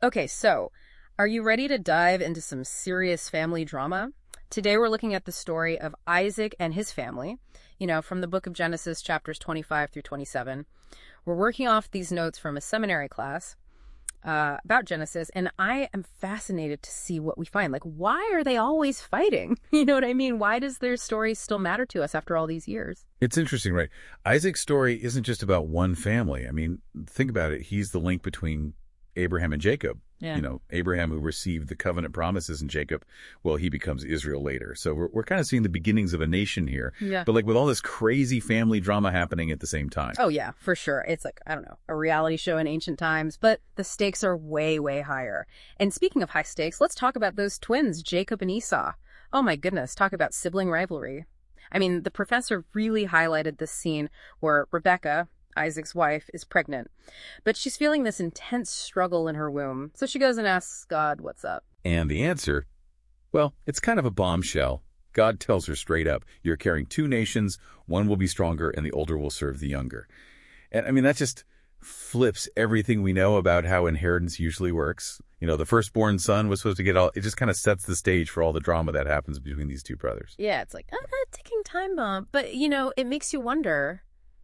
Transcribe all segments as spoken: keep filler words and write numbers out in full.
Okay, so are you ready to dive into some serious family drama? Today we're looking at the story of Isaac and his family, you know, from the book of Genesis, chapters twenty-five through twenty-seven. We're working off these notes from a seminary class uh, about Genesis, and I am fascinated to see what we find. Like, why are they always fighting? You know what I mean? Why does their story still matter to us after all these years? It's interesting, right? Isaac's story isn't just about one family. I mean, think about it. He's the link between Abraham and Jacob. Yeah. You know, Abraham who received the covenant promises, and Jacob, well, he becomes Israel later. So we're, we're kind of seeing the beginnings of a nation here. Yeah. But like with all this crazy family drama happening at the same time. Oh, yeah, for sure. It's like, I don't know, a reality show in ancient times, but the stakes are way, way higher. And speaking of high stakes, let's talk about those twins, Jacob and Esau. Oh my goodness, talk about sibling rivalry. I mean, the professor really highlighted this scene where Rebecca, Isaac's wife, is pregnant, but she's feeling this intense struggle in her womb. So she goes and asks God, what's up? And the answer, well, it's kind of a bombshell. God tells her straight up, you're carrying two nations, one will be stronger and the older will serve the younger. And I mean, that just flips everything we know about how inheritance usually works. You know, the firstborn son was supposed to get all, it just kind of sets the stage for all the drama that happens between these two brothers. Yeah, it's like, oh, a ticking time bomb. But, you know, it makes you wonder,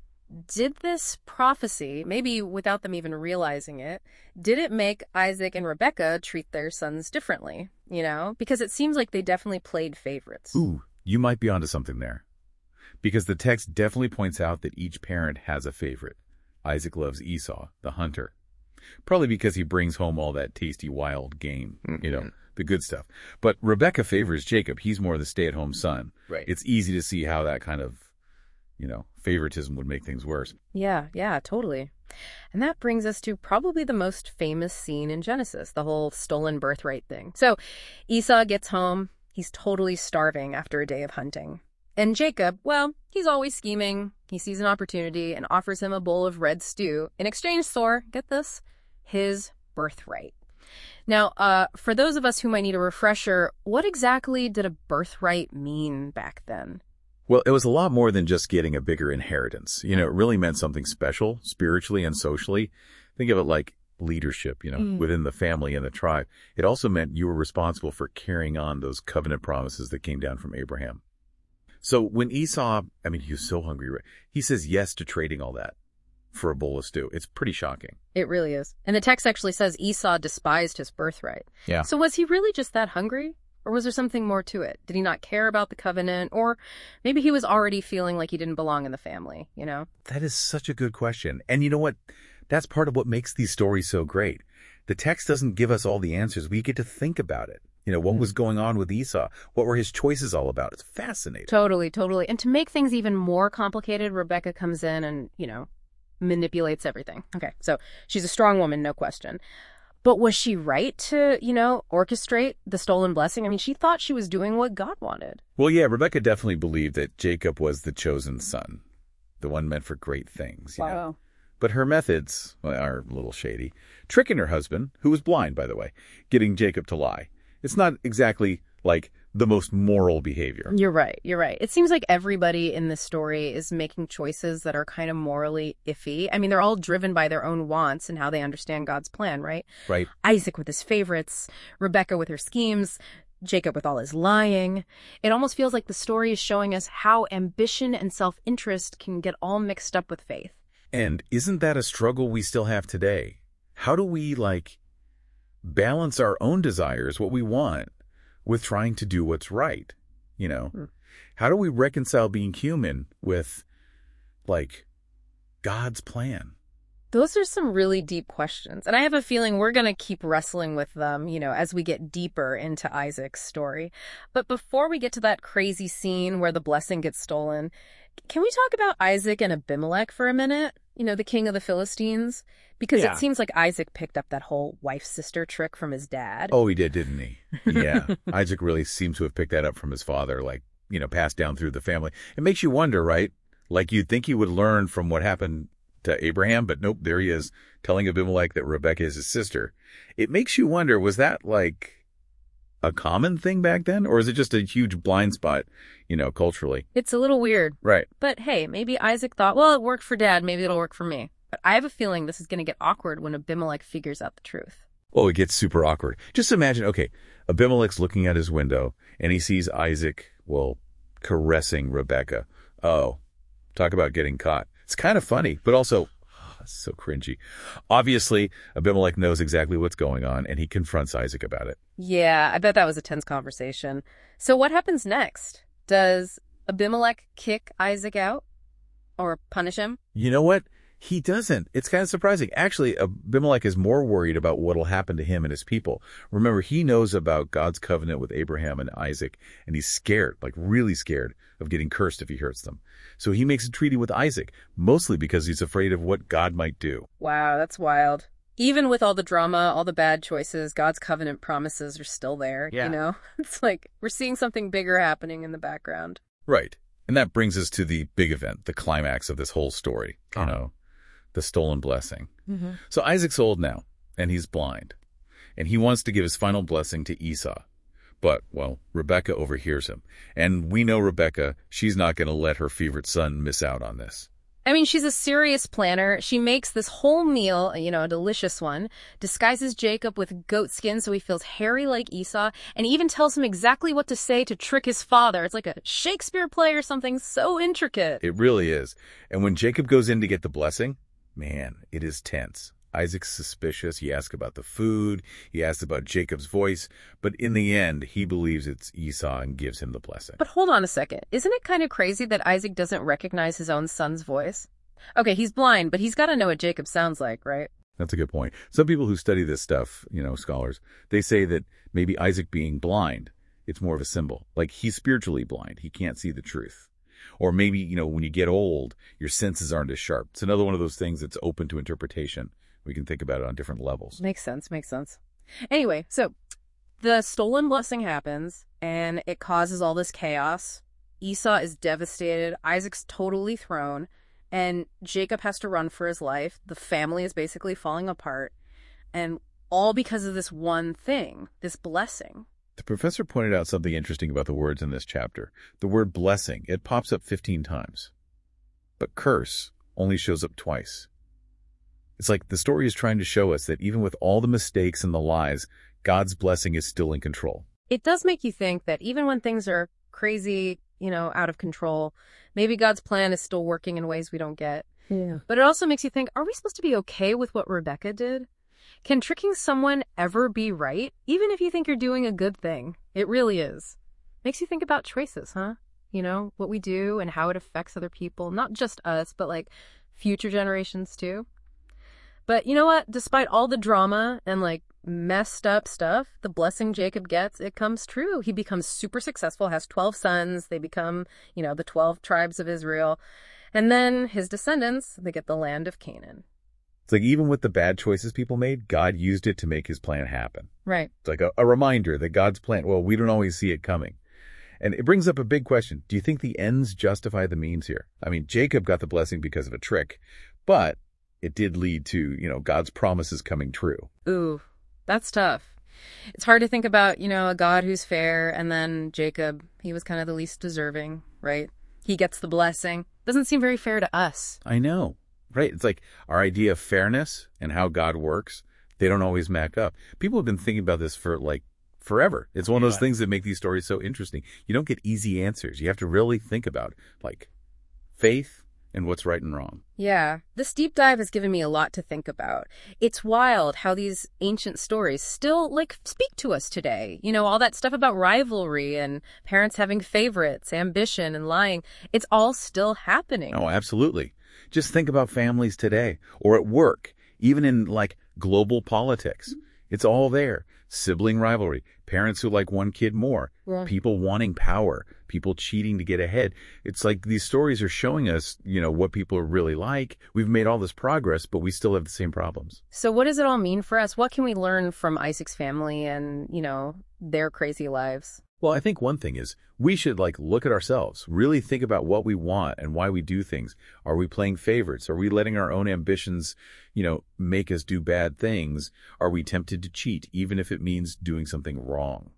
did this prophecy, maybe without them even realizing it, did it make Isaac and Rebecca treat their sons differently? You know, because it seems like they definitely played favorites. Ooh, you might be onto something there. Because the text definitely points out that each parent has a favorite. Isaac loves Esau, the hunter. Probably because he brings home all that tasty wild game, mm-hmm. you know, the good stuff. But Rebecca favors Jacob. He's more the stay-at-home son. Right. It's easy to see how that kind of, you know, favoritism would make things worse. Yeah, yeah, totally. And that brings us to probably the most famous scene in Genesis, the whole stolen birthright thing. So Esau gets home. He's totally starving after a day of hunting. And Jacob, well, he's always scheming. He sees an opportunity and offers him a bowl of red stew in exchange for, get this, his birthright. Now, uh, for those of us who might need a refresher, what exactly did a birthright mean back then? Well, it was a lot more than just getting a bigger inheritance. You know, it really meant something special, spiritually and socially. Think of it like leadership, you know, mm. within the family and the tribe. It also meant you were responsible for carrying on those covenant promises that came down from Abraham. So when Esau, I mean, he was so hungry, right? He says yes to trading all that for a bowl of stew. It's pretty shocking. It really is. And the text actually says Esau despised his birthright. Yeah. So was he really just that hungry? Or was there something more to it? Did he not care about the covenant? Or maybe he was already feeling like he didn't belong in the family, you know? That is such a good question. And you know what? That's part of what makes these stories so great. The text doesn't give us all the answers. We get to think about it. You know, what was going on with Esau? What were his choices all about? It's fascinating. Totally, totally. And to make things even more complicated, Rebecca comes in and, you know, manipulates everything. Okay, so she's a strong woman, no question. But was she right to, you know, orchestrate the stolen blessing? I mean, she thought she was doing what God wanted. Well, yeah, Rebecca definitely believed that Jacob was the chosen son, the one meant for great things. You wow. know? But her methods well, are a little shady. Tricking her husband, who was blind, by the way, getting Jacob to lie. It's not exactly like the most moral behavior. You're right. You're right. It seems like everybody in this story is making choices that are kind of morally iffy. I mean, they're all driven by their own wants and how they understand God's plan, right? Right. Isaac with his favorites, Rebecca with her schemes, Jacob with all his lying. It almost feels like the story is showing us how ambition and self-interest can get all mixed up with faith. And isn't that a struggle we still have today? How do we, like, balance our own desires, what we want, with trying to do what's right, you know? Hmm. How do we reconcile being human with, like, God's plan? Those are some really deep questions. And I have a feeling we're going to keep wrestling with them, you know, as we get deeper into Isaac's story. But before we get to that crazy scene where the blessing gets stolen, can we talk about Isaac and Abimelech for a minute? You know, the king of the Philistines? Because yeah. it seems like Isaac picked up that whole wife-sister trick from his dad. Oh, he did, didn't he? Yeah. Isaac really seems to have picked that up from his father, like, you know, passed down through the family. It makes you wonder, right? Like, you'd think he would learn from what happened to Abraham, but nope, there he is, telling Abimelech that Rebecca is his sister. It makes you wonder, was that, like, a common thing back then? Or is it just a huge blind spot, you know, culturally? It's a little weird. Right. But hey, maybe Isaac thought, well, it worked for Dad, maybe it'll work for me. But I have a feeling this is going to get awkward when Abimelech figures out the truth. Oh, it gets super awkward. Just imagine, okay, Abimelech's looking out his window, and he sees Isaac, well, caressing Rebekah. Oh, talk about getting caught. It's kind of funny, but also oh, so cringy. Obviously, Abimelech knows exactly what's going on, and he confronts Isaac about it. Yeah, I bet that was a tense conversation. So what happens next? Does Abimelech kick Isaac out or punish him? You know what? He doesn't. It's kind of surprising. Actually, Abimelech is more worried about what will happen to him and his people. Remember, he knows about God's covenant with Abraham and Isaac, and he's scared, like really scared, of getting cursed if he hurts them. So he makes a treaty with Isaac, mostly because he's afraid of what God might do. Wow, that's wild. Even with all the drama, all the bad choices, God's covenant promises are still there, Yeah. you know? It's like we're seeing something bigger happening in the background. Right. And that brings us to the big event, the climax of this whole story, you Oh. know, the stolen blessing. Mm-hmm. So Isaac's old now, and he's blind, and he wants to give his final blessing to Esau. But, well, Rebekah overhears him, and we know Rebekah, she's not going to let her favorite son miss out on this. I mean, she's a serious planner. She makes this whole meal, you know, a delicious one, disguises Jacob with goat skin so he feels hairy like Esau, and even tells him exactly what to say to trick his father. It's like a Shakespeare play or something so intricate. It really is. And when Jacob goes in to get the blessing, man, it is tense. Isaac's suspicious. He asks about the food. He asks about Jacob's voice. But in the end, he believes it's Esau and gives him the blessing. But hold on a second. Isn't it kind of crazy that Isaac doesn't recognize his own son's voice? Okay, he's blind, but he's got to know what Jacob sounds like, right? That's a good point. Some people who study this stuff, you know, scholars, they say that maybe Isaac being blind, it's more of a symbol. Like he's spiritually blind. He can't see the truth. Or maybe, you know, when you get old, your senses aren't as sharp. It's another one of those things that's open to interpretation. We can think about it on different levels. Makes sense, makes sense. Anyway, so the stolen blessing happens, and it causes all this chaos. Esau is devastated. Isaac's totally thrown, and Jacob has to run for his life. The family is basically falling apart, and all because of this one thing, this blessing. The professor pointed out something interesting about the words in this chapter. The word blessing, it pops up fifteen times. But curse only shows up twice. It's like the story is trying to show us that even with all the mistakes and the lies, God's blessing is still in control. It does make you think that even when things are crazy, you know, out of control, maybe God's plan is still working in ways we don't get. Yeah. But it also makes you think, are we supposed to be okay with what Rebekah did? Can tricking someone ever be right? Even if you think you're doing a good thing, it really is. Makes you think about choices, huh? You know, what we do and how it affects other people, not just us, but like future generations too. But you know what? Despite all the drama and like messed up stuff, the blessing Jacob gets, it comes true. He becomes super successful, has twelve sons. They become, you know, the twelve tribes of Israel. And then his descendants, they get the land of Canaan. It's like even with the bad choices people made, God used it to make his plan happen. Right. It's like a, a reminder that God's plan, well, we don't always see it coming. And it brings up a big question. Do you think the ends justify the means here? I mean, Jacob got the blessing because of a trick, but it did lead to, you know, God's promises coming true. Ooh, that's tough. It's hard to think about, you know, a God who's fair, and then Jacob, he was kind of the least deserving, right? He gets the blessing. Doesn't seem very fair to us. I know, right? It's like our idea of fairness and how God works, they don't always match up. People have been thinking about this for like forever. It's one of those Yeah. things that make these stories so interesting. You don't get easy answers. You have to really think about like faith and what's right and wrong. Yeah, this deep dive has given me a lot to think about. It's wild how these ancient stories still, like, speak to us today. You know, all that stuff about rivalry and parents having favorites, ambition and lying. It's all still happening. Oh, absolutely. Just think about families today or at work, even in like global politics. It's all there. Sibling rivalry, parents who like one kid more, Yeah. people wanting power, people cheating to get ahead. It's like these stories are showing us, you know, what people are really like. We've made all this progress, but we still have the same problems. So what does it all mean for us? What can we learn from Isaac's family and, you know, their crazy lives? Well, I think one thing is we should like look at ourselves, really think about what we want and why we do things. Are we playing favorites? Are we letting our own ambitions, you know, make us do bad things? Are we tempted to cheat, even if it means doing something wrong?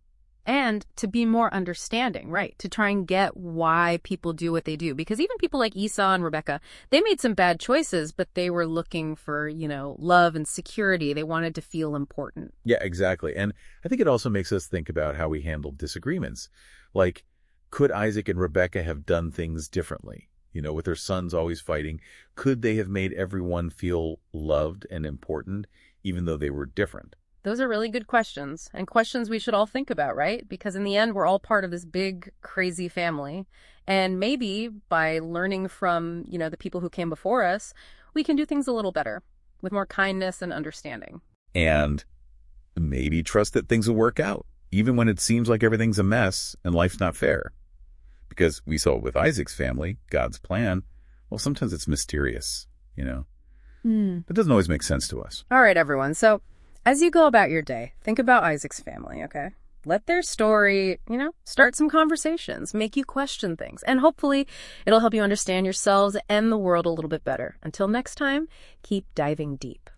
And to be more understanding, right? To try and get why people do what they do. Because even people like Esau and Rebecca, they made some bad choices, but they were looking for, you know, love and security. They wanted to feel important. Yeah, exactly. And I think it also makes us think about how we handle disagreements. Like, could Isaac and Rebecca have done things differently? You know, with their sons always fighting, could they have made everyone feel loved and important, even though they were different? Those are really good questions, and questions we should all think about, right? Because in the end, we're all part of this big, crazy family. And maybe by learning from, you know, the people who came before us, we can do things a little better with more kindness and understanding. And maybe trust that things will work out, even when it seems like everything's a mess and life's not fair. Because we saw with Isaac's family, God's plan, well, sometimes it's mysterious, you know. Mm. It doesn't always make sense to us. All right, everyone. So as you go about your day, think about Isaac's family, okay? Let their story, you know, start some conversations, make you question things, and hopefully it'll help you understand yourselves and the world a little bit better. Until next time, keep diving deep.